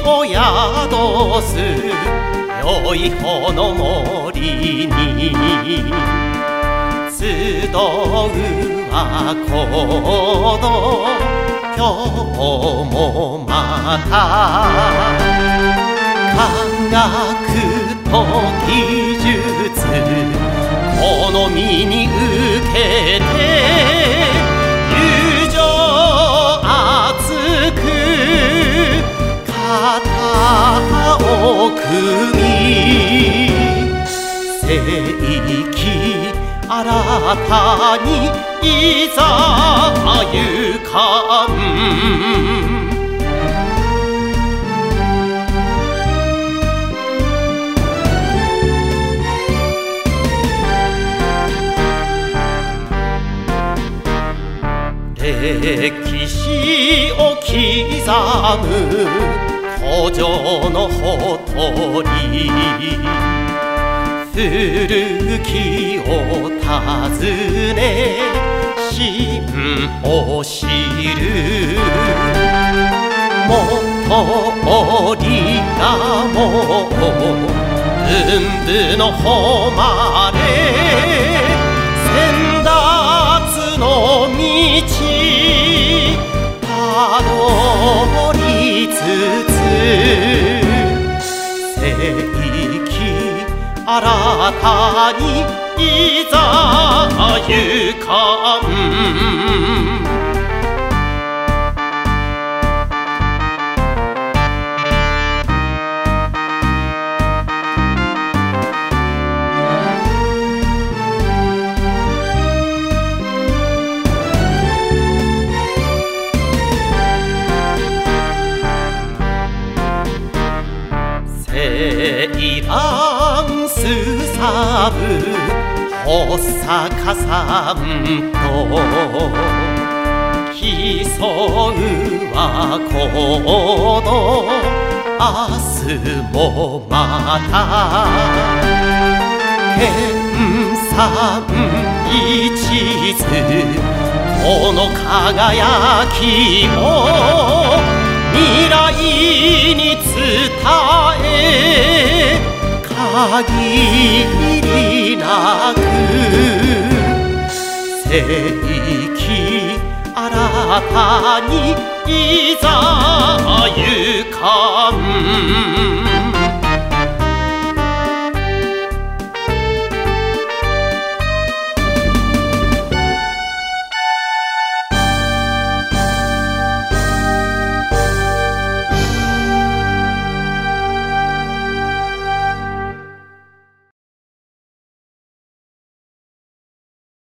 を宿す良い方の森に集うはこの今日もまた科学と技術この身に受けて友情熱く肩を組み世紀新たにいざゆかん歴史を刻む古城のほとり古きを訪ね真を知る元織がも文武の誉れ先達の道たどりつつ世紀新たにいざゆかんセイランスサブ保坂さんと競うはこの明日もまた研鑽一途この輝きを未来に伝え限りなく世紀新たにいざゆかん